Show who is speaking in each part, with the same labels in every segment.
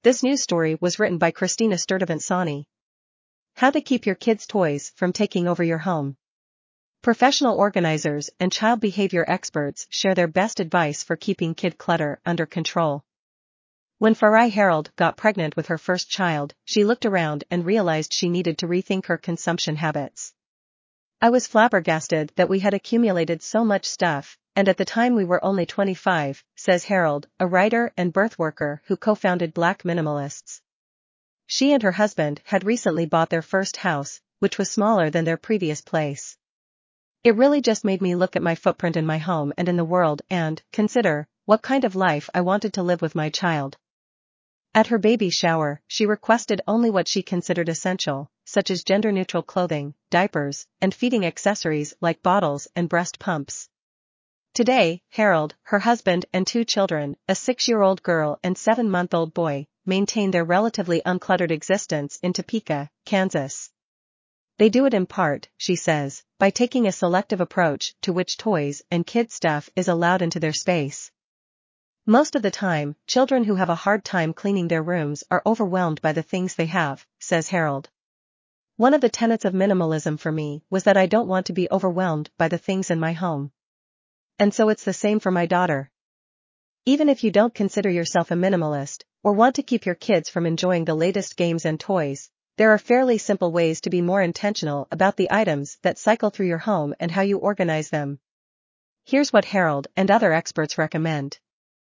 Speaker 1: This news story was written by Christina Sturdivant-Sani. How to keep your kids' toys from taking over your home. Professional organizers and child behavior experts share their best advice for keeping kid clutter under control. When Farai Harold got pregnant with her first child, she looked around and realized she needed to rethink her consumption habits. I was flabbergasted that we had accumulated so much stuff, and at the time we were only 25, says Harold, a writer and birth worker who co-founded Black Minimalists. She and her husband had recently bought their first house, which was smaller than their previous place. It really just made me look at my footprint in my home and in the world and consider what kind of life I wanted to live with my child. At her baby shower, she requested only what she considered essential, such as gender-neutral clothing, diapers, and feeding accessories like bottles and breast pumps. Today, Harold, her husband and 2 children, a 6-year-old girl and 7-month-old boy, maintain their relatively uncluttered existence in Topeka, Kansas. They do it in part, she says, by taking a selective approach to which toys and kid stuff is allowed into their space. Most of the time, children who have a hard time cleaning their rooms are overwhelmed by the things they have, says Harold. One of the tenets of minimalism for me was that I don't want to be overwhelmed by the things in my home. And so it's the same for my daughter. Even if you don't consider yourself a minimalist, or want to keep your kids from enjoying the latest games and toys, there are fairly simple ways to be more intentional about the items that cycle through your home and how you organize them. Here's what Harold and other experts recommend.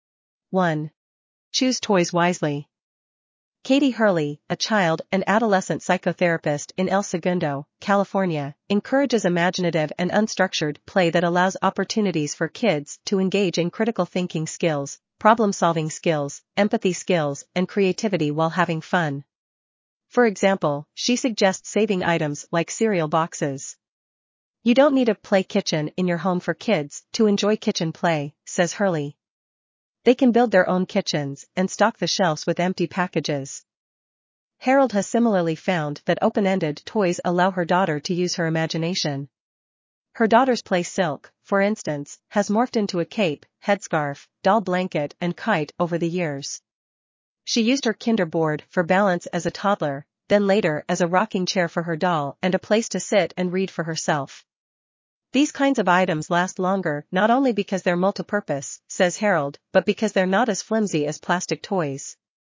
Speaker 1: 1. Choose toys wisely. Katie Hurley, a child and adolescent psychotherapist in El Segundo, California, encourages imaginative and unstructured play that allows opportunities for kids to engage in critical thinking skills, problem-solving skills, empathy skills, and creativity while having fun. For example, she suggests saving items like cereal boxes. You don't need a play kitchen in your home for kids to enjoy kitchen play, says Hurley. They can build their own kitchens and stock the shelves with empty packages. Harold has similarly found that open-ended toys allow her daughter to use her imagination. Her daughter's play Silk, for instance, has morphed into a cape, headscarf, doll blanket and kite over the years. She used her Kinder board for balance as a toddler, then later as a rocking chair for her doll and a place to sit and read for herself. These kinds of items last longer not only because they're multipurpose, says Harold, but because they're not as flimsy as plastic toys.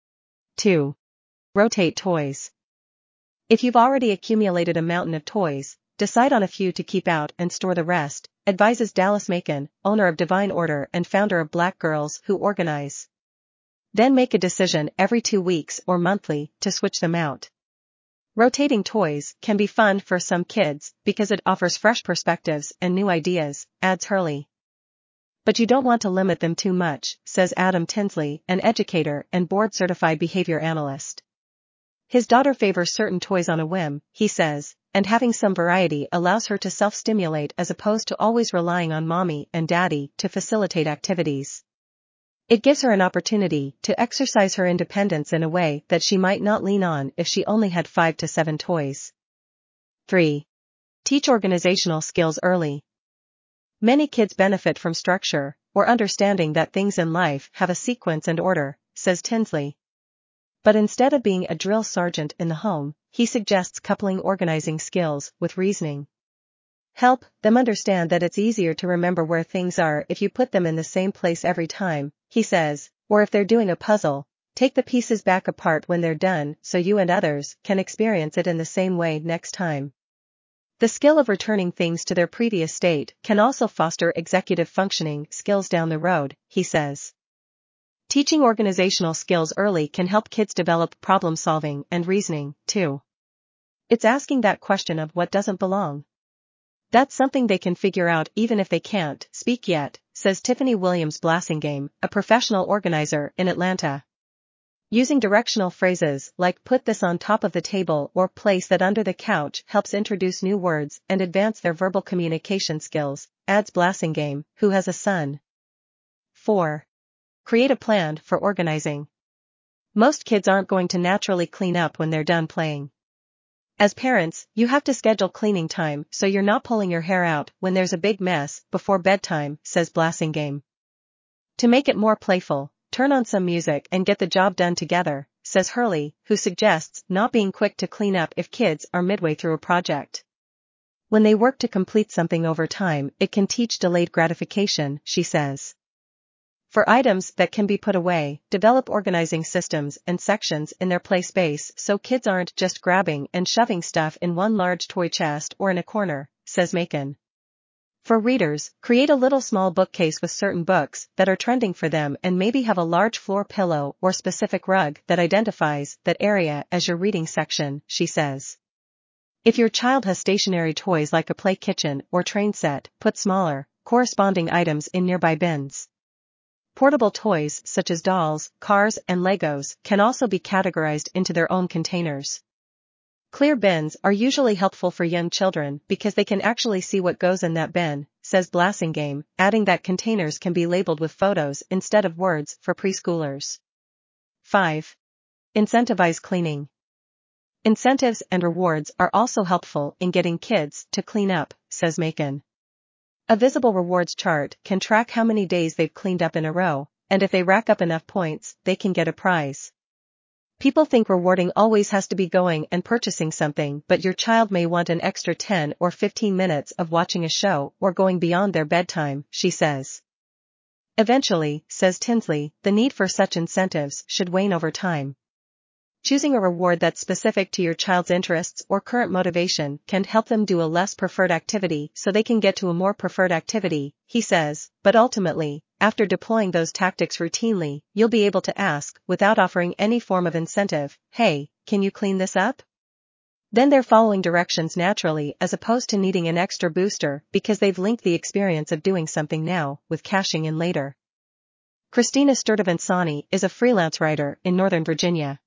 Speaker 1: 2. Rotate toys. If you've already accumulated a mountain of toys, decide on a few to keep out and store the rest, advises Dallas Macon, owner of Divine Order and founder of Black Girls Who Organize. Then make a decision every 2 weeks or monthly to switch them out. Rotating toys can be fun for some kids because it offers fresh perspectives and new ideas, adds Hurley. But you don't want to limit them too much, says Adam Tinsley, an educator and board-certified behavior analyst. His daughter favors certain toys on a whim, he says, and having some variety allows her to self-stimulate as opposed to always relying on mommy and daddy to facilitate activities. It gives her an opportunity to exercise her independence in a way that she might not lean on if she only had 5 to 7 toys. 3. Teach organizational skills early. Many kids benefit from structure, or understanding that things in life have a sequence and order, says Tinsley. But instead of being a drill sergeant in the home, he suggests coupling organizing skills with reasoning. Help them understand that it's easier to remember where things are if you put them in the same place every time, he says, or if they're doing a puzzle, take the pieces back apart when they're done so you and others can experience it in the same way next time. The skill of returning things to their previous state can also foster executive functioning skills down the road, he says. Teaching organizational skills early can help kids develop problem solving and reasoning, too. It's asking that question of what doesn't belong. That's something they can figure out even if they can't speak yet, says Tiffany Williams Blassingame, a professional organizer in Atlanta. Using directional phrases like put this on top of the table or place that under the couch helps introduce new words and advance their verbal communication skills, adds Blassingame, who has a son. 4. Create a plan for organizing. Most kids aren't going to naturally clean up when they're done playing. As parents, you have to schedule cleaning time so you're not pulling your hair out when there's a big mess before bedtime, says Blassingame. To make it more playful, turn on some music and get the job done together, says Hurley, who suggests not being quick to clean up if kids are midway through a project. When they work to complete something over time, it can teach delayed gratification, she says. For items that can be put away, develop organizing systems and sections in their play space so kids aren't just grabbing and shoving stuff in one large toy chest or in a corner, says Macon. For readers, create a little small bookcase with certain books that are trending for them and maybe have a large floor pillow or specific rug that identifies that area as your reading section, she says. If your child has stationary toys like a play kitchen or train set, put smaller, corresponding items in nearby bins. Portable toys such as dolls, cars, and Legos can also be categorized into their own containers. Clear bins are usually helpful for young children because they can actually see what goes in that bin, says Blassingame, adding that containers can be labeled with photos instead of words for preschoolers. 5. Incentivize cleaning. Incentives and rewards are also helpful in getting kids to clean up, says Macon. A visible rewards chart can track how many days they've cleaned up in a row, and if they rack up enough points, they can get a prize. People think rewarding always has to be going and purchasing something, but your child may want an extra 10 or 15 minutes of watching a show or going beyond their bedtime, she says. Eventually, says Tinsley, the need for such incentives should wane over time. Choosing a reward that's specific to your child's interests or current motivation can help them do a less preferred activity so they can get to a more preferred activity, he says, but ultimately, after deploying those tactics routinely, you'll be able to ask, without offering any form of incentive, hey, can you clean this up? Then they're following directions naturally as opposed to needing an extra booster because they've linked the experience of doing something now with cashing in later. Christina Sturtevant Sani is a freelance writer in Northern Virginia.